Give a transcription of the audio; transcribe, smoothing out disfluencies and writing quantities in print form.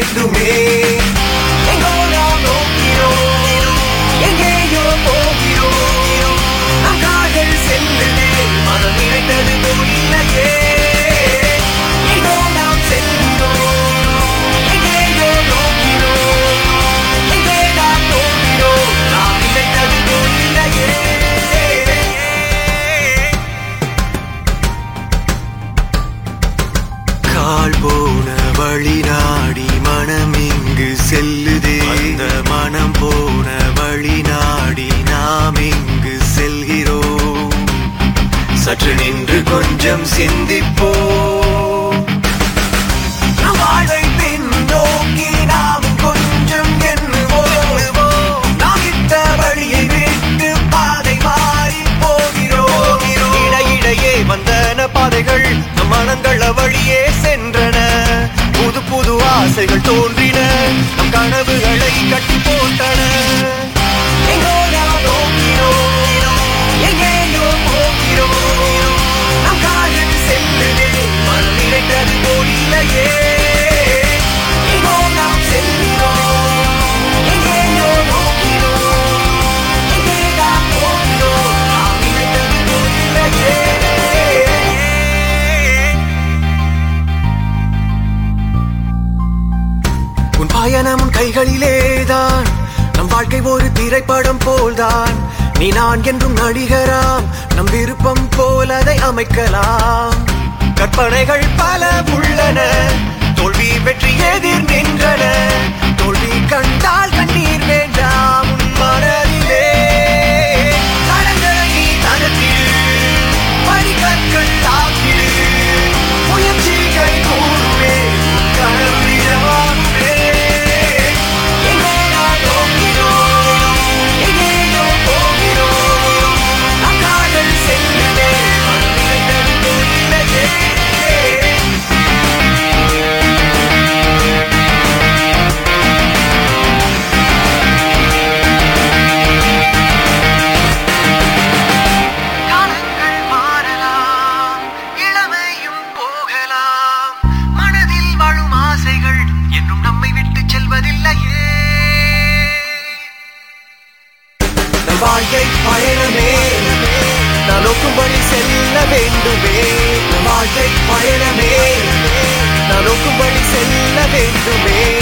வேண்டுமே. எங்கோ நாம் நோக்கிறோம், எங்கேயோ போகிறோம். நம் கால்கள் செல்லுதே, மனம் நினைத்தது போல் இல்லையே. எங்கோ நாம் செல்கிறோம், எங்கேயோ நோக்கிறோம். எங்கே நாம் நோக்கிறோம், நாம் நினைத்தது போல் இல்லையே. கால் போன வழி நாடி மனம் இங்கு செல்லுதே. அந்த மனம் போன வழி நாடி நாம் இங்கு செல்கிறோம். சற்று நின்று கொஞ்சம் சிந்திப்போம். நம் வாழ்வை பின்னோக்கி நாம் கொஞ்சம் எண்ணுவோம். நாம் இட்ட வழியை விட்டு பாதை மாறி போகிறோம். இடையிடையே வந்தன பாதைகள், நம் மனங்கள் வழியே சென்றன. புது புது ஆசைகள் தோன்றின, நம் கனவுகளை கட்டி போட்டன. எங்கோ நாம் நோக்கிறோம், எங்கேயோ போகிறோம். நம் கால்கள் செல்லுதே, மனம் நினைத்தது போல் இல்லையே. எங்கோ நாம் செல்கிறோம், எங்கேயோ நோக்கிறோம். எங்கே நாம் போகிறோம், நாம் நினைத்தது போல் இல்லையே. உன் பயணம் உன் கைகளிலேதான், நம் வாழ்க்கை ஒரு திரைப்படம் போல்தான். நீ நான் என்றும் நடிகராம், நம் விருப்பம் போல் அதை அமைக்கலாம். கற்பனைகள் பல உள்ளன, தோல்வி வெற்றி எதிர் நின்றன. தோல்வி கண்டால் கண்ணீர் வேண்டாம் உன் மனதிலே. தடங்களை நீ தகர்த்திடு, படிக்கற்கள் தாக்கிடு. முயற்சிகள் கூடுவே, உன் கனவு நிஜமாகுமே. எங்கோ நாம் நோக்கிறோம், எங்கேயோ போகிறோம். நம் கால்கள் செல்லுதே, மனம் நினைத்தது போல் இல்லையே. காலங்கள் மாறலாம், இளமையும் போகலாம். மனதில் வாழும் ஆசைகள் என்றும் நம்மை விட்டு செல்வதில்லையே. நம் வாழ்க்கை பயணமே, நான் நோக்கும்படி செல்ல வேண்டுமே. நம் வாழ்க்கை பயணமே, நான் நோக்கும்படி செல்ல வேண்டுமே.